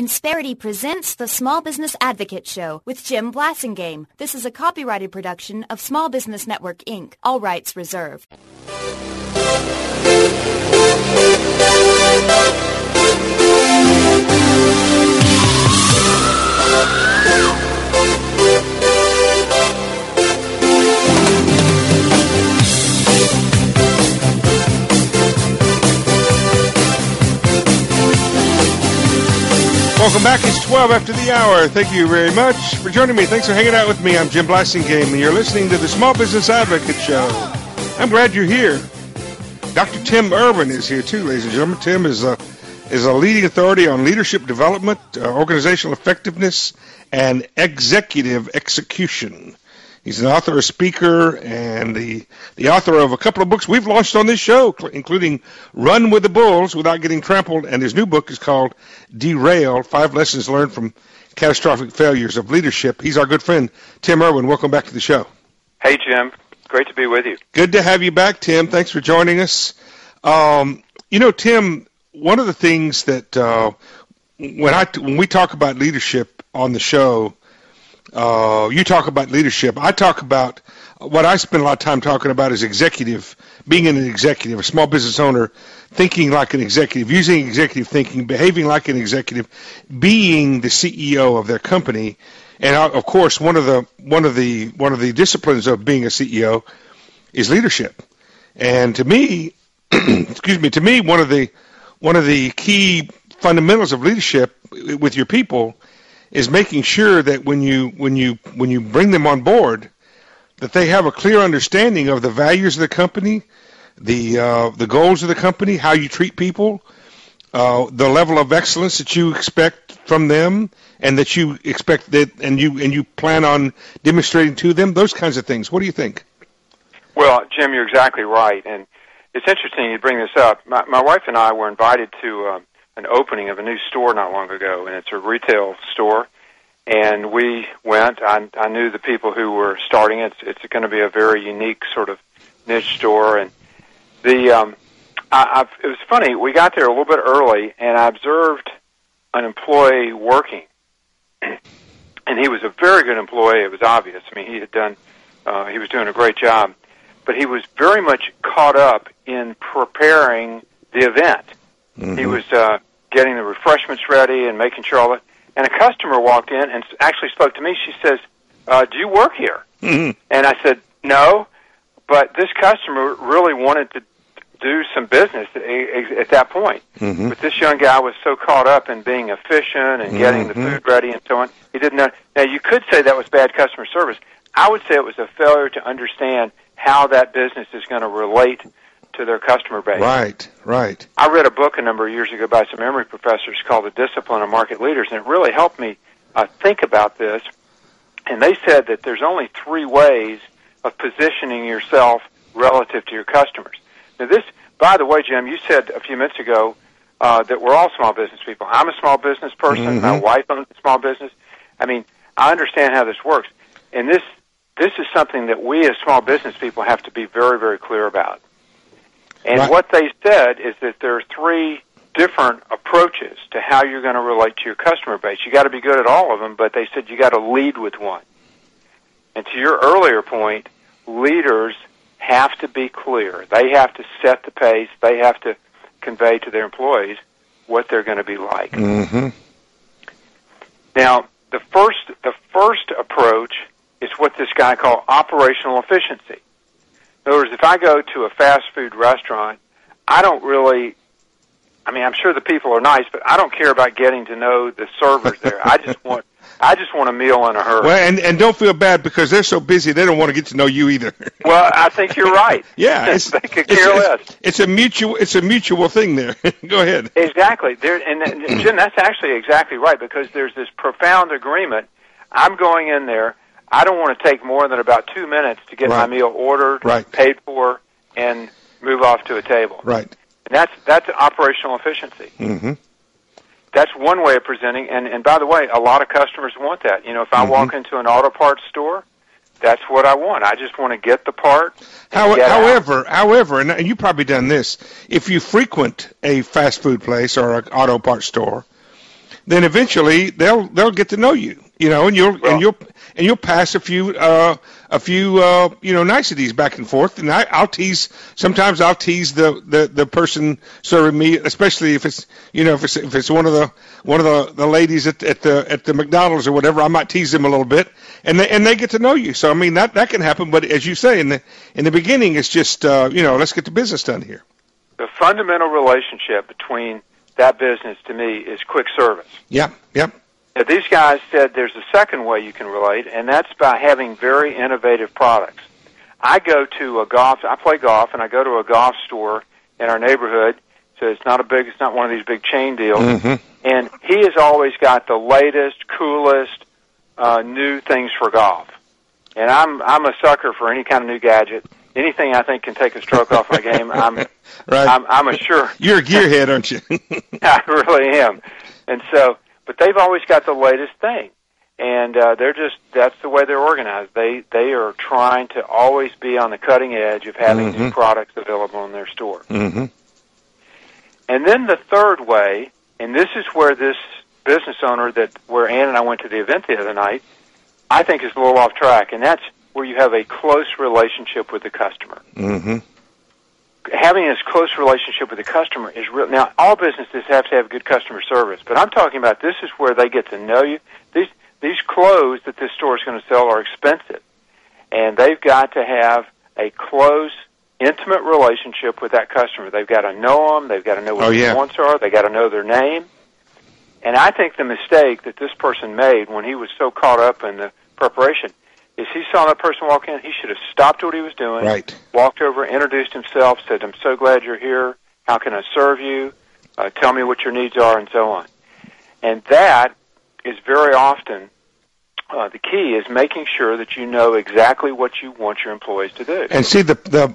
Insperity presents the Small Business Advocate Show with Jim Blasingame. This is a copyrighted production of Small Business Network, Inc. All rights reserved. Welcome back. It's 12 after the hour. Thank you very much for joining me. Thanks for hanging out with me. I'm Jim Blasingame, and you're listening to the Small Business Advocate Show. I'm glad you're here. Dr. Tim Urban is here, too, ladies and gentlemen. Tim is a leading authority on leadership development, organizational effectiveness, and executive execution. He's an author, a speaker, and the author of a couple of books we've launched on this show, including Run with the Bulls Without Getting Trampled, and his new book is called Derail, 5 Lessons Learned from Catastrophic Failures of Leadership. He's our good friend, Tim Urban. Welcome back to the show. Hey, Jim. Great to be with you. Good to have you back, Tim. Thanks for joining us. Tim, one of the things that when we talk about leadership on the show, you talk about leadership. I talk about what I spend a lot of time talking about is being an executive, a small business owner, thinking like an executive, using executive thinking, behaving like an executive, being the CEO of their company. And of course, one of the disciplines of being a CEO is leadership. And to me, one of the key fundamentals of leadership with your people is making sure that when you bring them on board, that they have a clear understanding of the values of the company, the goals of the company, how you treat people, the level of excellence that you expect from them, and that you expect that, and you plan on demonstrating to them. Those kinds of things. What do you think? Well, Jim, you're exactly right, and it's interesting you bring this up. My wife and I were invited to an opening of a new store not long ago, and it's a retail store. And we went. I knew the people who were starting it. It's going to be a very unique sort of niche store. And it was funny. We got there a little bit early, and I observed an employee working. And he was a very good employee. It was obvious. I mean, he was doing a great job. But he was very much caught up in preparing the event. Mm-hmm. He was getting the refreshments ready and making sure all that. And a customer walked in and actually spoke to me. She says, do you work here? Mm-hmm. And I said, no, but this customer really wanted to do some business at that point. Mm-hmm. But this young guy was so caught up in being efficient and getting the food ready and so on, he didn't know. Now, you could say that was bad customer service. I would say it was a failure to understand how that business is going to relate to their customer base. Right. I read a book a number of years ago by some Emory professors called The Discipline of Market Leaders, and it really helped me think about this. And they said that there's only 3 ways of positioning yourself relative to your customers. Now this, by the way, Jim, you said a few minutes ago that we're all small business people. I'm a small business person. Mm-hmm. My wife owns a small business. I mean, I understand how this works. And this is something that we as small business people have to be very, very clear about. And right. What they said is that there are 3 different approaches to how you're going to relate to your customer base. You got to be good at all of them, but they said you got to lead with one. And to your earlier point, leaders have to be clear. They have to set the pace. They have to convey to their employees what they're going to be like. Mm-hmm. Now, the first approach is what this guy called operational efficiency. In other words, if I go to a fast food restaurant, I'm sure the people are nice, but I don't care about getting to know the servers there. I just want a meal in a hurry. Well, and don't feel bad because they're so busy they don't want to get to know you either. Well, I think you're right. Yeah, they could care less. It's a mutual thing there. Go ahead. Exactly. And Jim, that's actually exactly right because there's this profound agreement. I'm going in there. I don't want to take more than about 2 minutes to get my meal ordered, paid for, and move off to a table. Right. And that's operational efficiency. Mm-hmm. That's one way of presenting. And by the way, a lot of customers want that. If I walk into an auto parts store, that's what I want. I just want to get the part. However, and you've probably done this, if you frequent a fast food place or an auto parts store, then eventually they'll get to know you, and you'll pass a few niceties back and forth, and I'll tease the person serving me, especially if it's if it's one of the ladies at the McDonald's or whatever. I might tease them a little bit, and they get to know you. So I mean that can happen, but as you say in the beginning, it's just let's get the business done here. The fundamental relationship between that business to me is quick service. Yeah. Now, these guys said there's a second way you can relate, and that's by having very innovative products. I play golf, and I go to a golf store in our neighborhood, so it's not one of these big chain deals, and he has always got the latest, coolest, new things for golf. And I'm a sucker for any kind of new gadget. Anything I think can take a stroke off my game, I'm a sure. You're a gearhead, aren't you? I really am. And so, but they've always got the latest thing, and that's the way they're organized. They are trying to always be on the cutting edge of having new products available in their store. And then the third way, and this is where this business owner where Ann and I went to the event the other night, I think is a little off track, and that's where you have a close relationship with the customer. Having this close relationship with the customer is real. Now, all businesses have to have good customer service, but I'm talking about this is where they get to know you. These clothes that this store is going to sell are expensive, and they've got to have a close, intimate relationship with that customer. They've got to know them. They've got to know what their wants are. They've got to know their name. And I think the mistake that this person made when he was so caught up in the preparation is he saw that person walk in, he should have stopped what he was doing, walked over, introduced himself, said, "I'm so glad you're here. How can I serve you? Tell me what your needs are," and so on. And that is very often the key, is making sure that you know exactly what you want your employees to do. And see,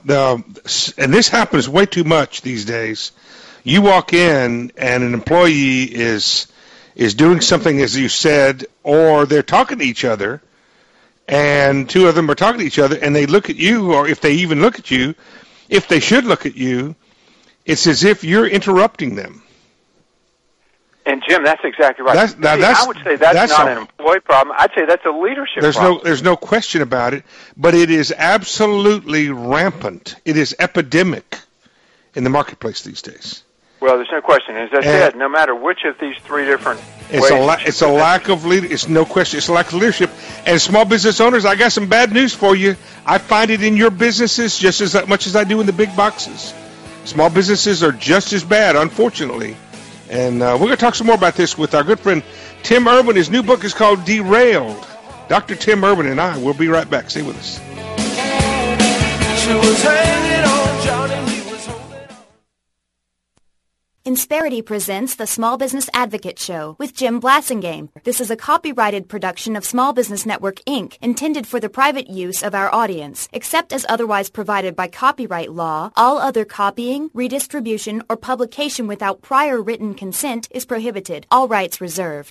and this happens way too much these days. You walk in, and an employee is doing something, as you said, or they're talking to each other, and two of them are talking to each other, and they look at you, or if they even look at you, if they should look at you, it's as if you're interrupting them. And Jim, that's exactly right. I would say that's not an employee problem. I'd say that's a leadership problem. There's no question about it, but it is absolutely rampant. It is epidemic in the marketplace these days. Well, there's no question. As I said, no matter which of these three different ways, it's a lack of leadership. It's no question. It's a lack of leadership. And small business owners, I got some bad news for you. I find it in your businesses just as much as I do in the big boxes. Small businesses are just as bad, unfortunately. And we're going to talk some more about this with our good friend Tim Urban. His new book is called Derailed. Dr. Tim Urban and I will be right back. Stay with us. She was hanging on Johnny. He was holding on. Insperity presents the Small Business Advocate Show with Jim Blasingame. This is a copyrighted production of Small Business Network, Inc., intended for the private use of our audience. Except as otherwise provided by copyright law, all other copying, redistribution, or publication without prior written consent is prohibited. All rights reserved.